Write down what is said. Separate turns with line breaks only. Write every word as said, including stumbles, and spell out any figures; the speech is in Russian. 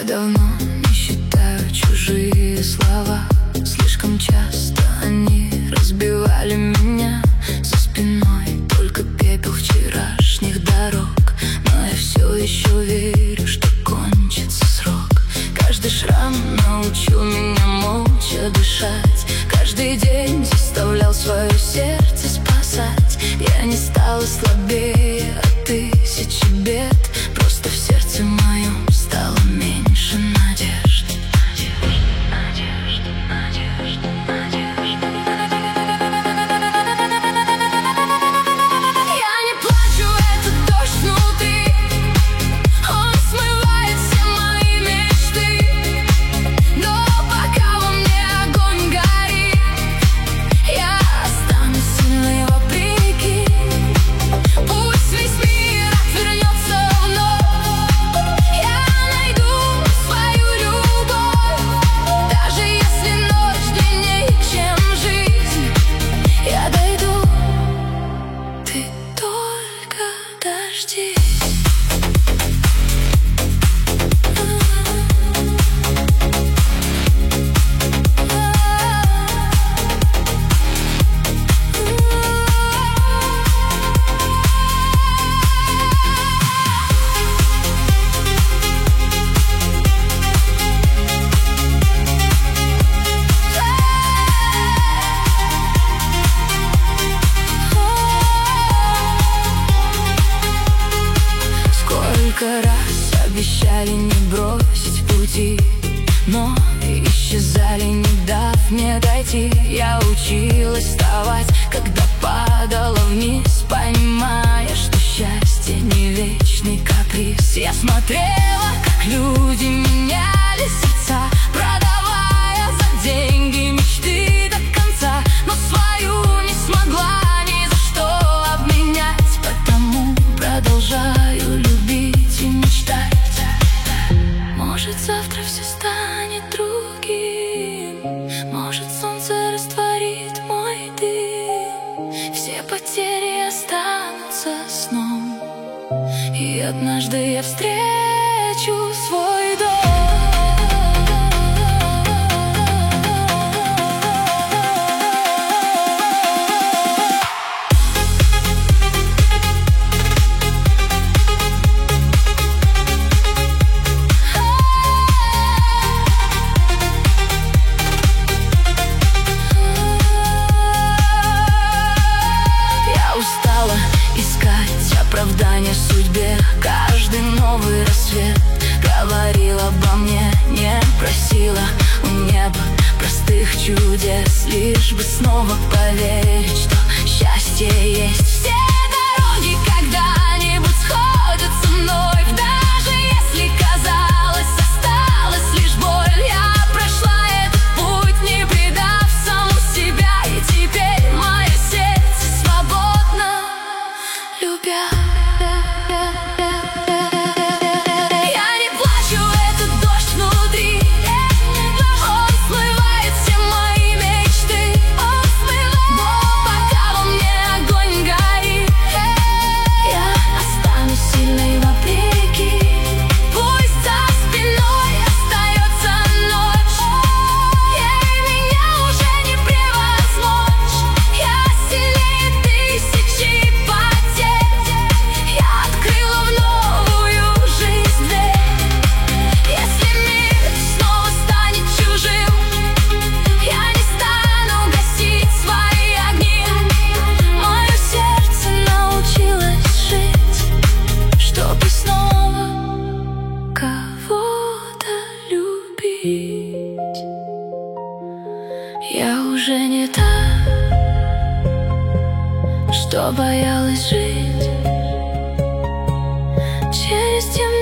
давно не считаю чужие слова. Слишком часто они разбивали меня за спиной. Только пепел вчерашних дорог. Но я все еще верю, что кончится срок. Каждый шрам научил меня молча дышать. Каждый день заставлял свое сердце спасать. Я не стала слабее от тысячи бед. Просто в сердце моем стало меньше надежд. Надежд, надежд, надежд, надежд. Я не плачу, это дождь внутри. Он смывает все мои мечты. Но пока во мне огонь горит, я останусь сильной вопреки. Пусть весь мир отвернется вновь, я найду свою любовь. Даже если ночь длиннее, чем жизнь, я дойду. Ты только дождись. Сколько раз обещали не бросить пути, но исчезали, не дав мне дойти. Я училась вставать, когда падала вниз, понимая, что счастье не вечный каприз. Я смотрела, как люди меняли сердца, продавая за деньги мечты до конца. Но свою не смогла ни за что обменять, потому продолжаю любить и мечтать. Может, завтра все станет другим, может, солнце растворит мой дым. Все потери останутся сном, и однажды я встречу свой дом. Искать оправдание судьбе. Каждый новый рассвет говорил обо мне, не просила у неба простых чудес, лишь бы снова поверить, что счастье есть. Все дороги когда-нибудь сходятся вновь. Даже если казалось, осталась лишь боль, я прошла этот путь, не предав саму себя. И теперь мое сердце свободно, любя. Я не плачу, это дождь внутри. Он смывает все мои мечты. Но пока во мне огонь горит, я останусь сильной вопреки. Пусть за спиной остается ночь, ей меня уже не превозмочь. Я сильнее тысячи потерь, я открыла в новую жизнь дверь. Если мир снова станет чужим, я не стану гасить свои огни. Мое сердце научилось жить, чтобы снова кого-то любить. Я уже не та, что боялась жить через темноту.